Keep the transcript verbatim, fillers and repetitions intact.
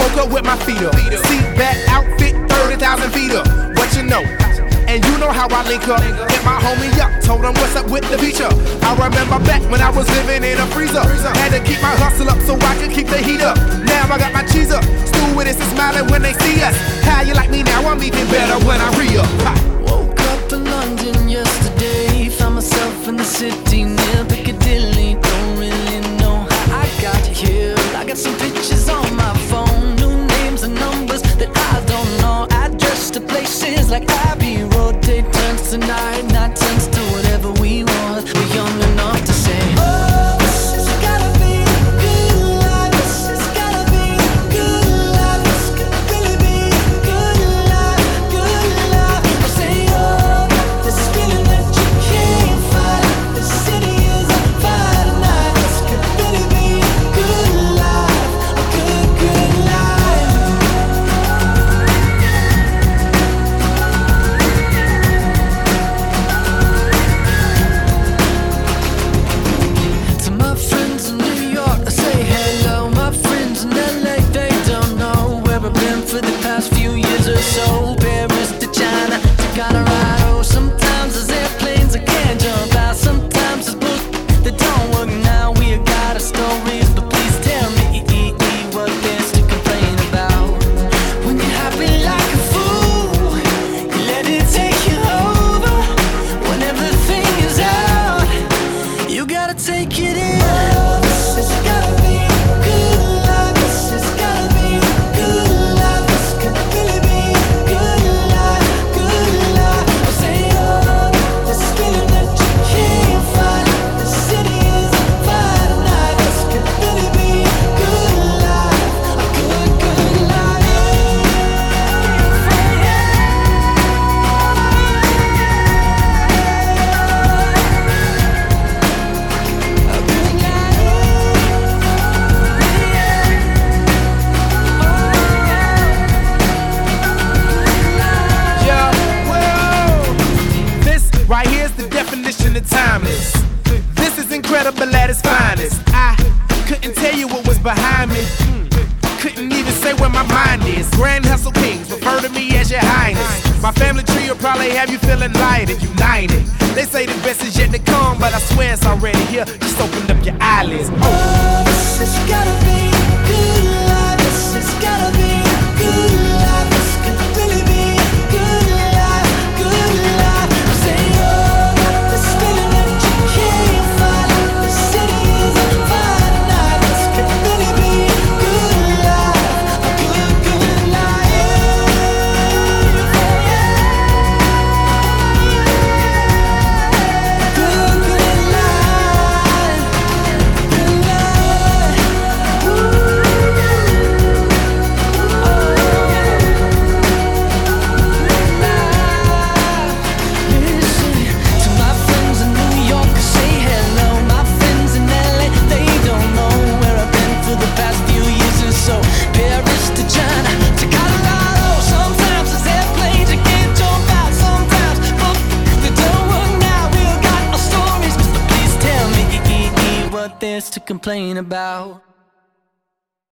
woke up with my feet up. Seat back outfit, thirty thousand feet up. What you know? And you know how I link up. Hit my homie up, told him what's up with the feature. I remember back when I was living in a freezer. Had to keep my hustle up so I could keep the heat up. Now I got my cheese up. Stewardess is smiling when they see us. How you like me now? I'm even better when I re-up. Woke up in London yesterday. Found myself in the city near Piccadilly. Don't really know how I got here. I got some pictures on my phone, new names and numbers that I don't know. Address to places like Abbey Road. Day turns to night, night turns to whatever we want. We're young enough to say, oh, this has gotta be a good life. This has gotta be a good life. This could really be a good life, good life. I say, oh, this feeling that you can't fight. This city is on fire tonight. This could really be a good life, a good, good life. To my friends in New York, I say hello. My friends in L A, they don't know where I've been for the past few years or so. Paris to China to Colorado. Sometimes there's airplanes I can't jump out. Sometimes it's books that don't work now. We got our stories, but please tell me what there's to complain about. When you're happy like a fool, you let it take you over. When everything is out, you gotta take it in. Oh, this has gotta be a good life. This has gotta be a good life. This could really be a good life, good life. I say, oh, this feeling that you can't fight. The city is on fire tonight. This could really be a good life, a good, good life. A good Yeah, well, this right here's the definition of timeless. This is incredible at its finest. I couldn't tell you what was behind me. Hmm. Couldn't even say where my mind is. Grand Hustle Kings, refer to me as your highness. My family tree will probably have you feeling light and united. They say the best is yet to come, but I swear it's already here. Just open up your eyelids. Oh. Oh, this has gotta be a good life. This has gotta be a good life. This could really be a good life, good life. I say, oh, this feeling that you can't fight. The city is on fire tonight. This could really be a good life, a good, good life. Good, good life, good life. Listen to my friends in New York, say hello. My friends in L A, they don't know where I've been for the past few years or so. Paris to China to Colorado. Sometimes there's airplanes you can't jump out. Sometimes books that don't work now. We've got our stories, but please tell me what there's to complain about.